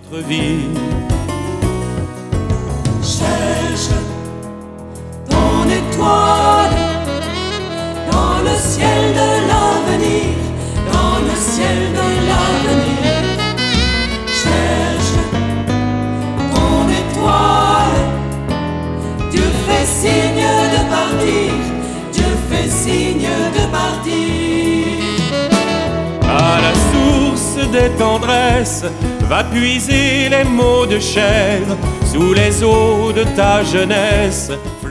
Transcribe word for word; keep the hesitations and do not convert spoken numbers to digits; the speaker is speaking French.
notre vie. Cherche ton étoile dans le ciel de l'avenir, dans le ciel de l'avenir. Cherche ton étoile, Dieu fait signe de partir, Dieu fait signe de partir. À la source des tendresses, va puiser les mots de chair, sous les eaux de ta jeunesse,